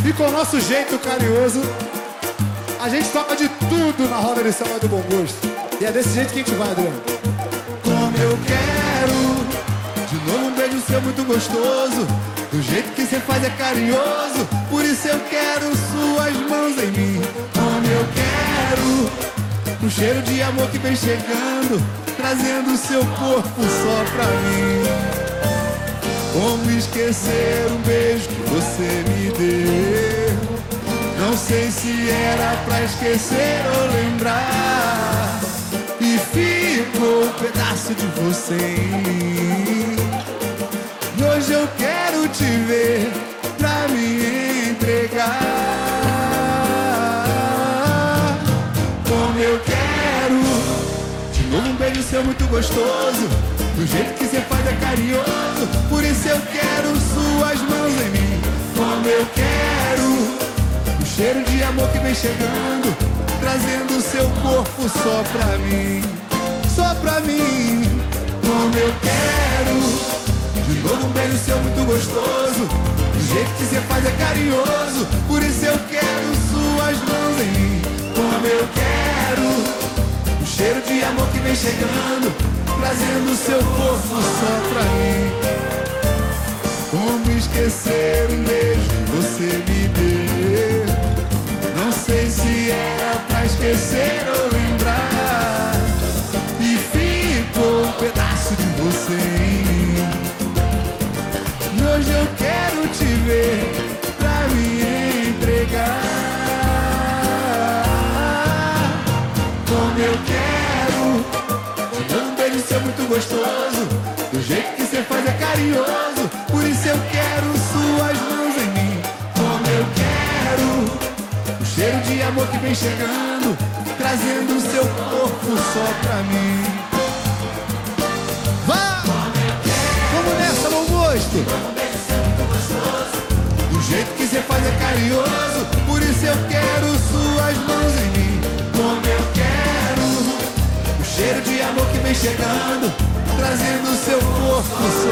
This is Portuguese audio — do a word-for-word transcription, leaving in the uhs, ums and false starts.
E com o nosso jeito carinhoso, a gente toca de tudo na roda de samba do bom gosto. E é desse jeito que a gente vai, Adriano. Como eu quero, de novo um beijo seu muito gostoso. Do jeito que você faz é carinhoso, por isso eu quero suas mãos em mim. Como eu quero, um cheiro de amor que vem chegando, trazendo seu corpo só pra mim. Como esquecer um beijo que você me deu? Não sei se era pra esquecer ou lembrar. E ficou um pedaço de você em mim. E hoje eu quero te ver pra me entregar. Como eu quero, de novo um beijo seu muito gostoso. Do jeito que você faz é carinhoso, por isso eu quero suas mãos em mim. Como eu quero, o cheiro de amor que vem chegando, trazendo seu corpo só pra mim, só pra mim. Como eu quero, de novo um beijo seu muito gostoso. Do jeito que você faz é carinhoso, por isso eu quero suas mãos em mim. Como eu quero, o cheiro de amor que vem chegando, trazendo seu corpo só pra mim. Como esquecer um beijo que você me deu? Não sei se era pra esquecer ou lembrar. E ficou um pedaço de você em mim. E hoje eu quero te ver pra me entregar. Como eu quero, um beijo seu muito gostoso. Do jeito que você faz é carinhoso, por isso eu quero suas mãos em mim. Como eu quero, o cheiro de amor que vem chegando, trazendo seu corpo só pra mim. Vá! Vamos nessa, bom gosto! Do jeito que você faz é carinhoso, por isso eu quero suas mãos em mim. Como eu quero, cheiro de amor que vem chegando, trazendo seu corpo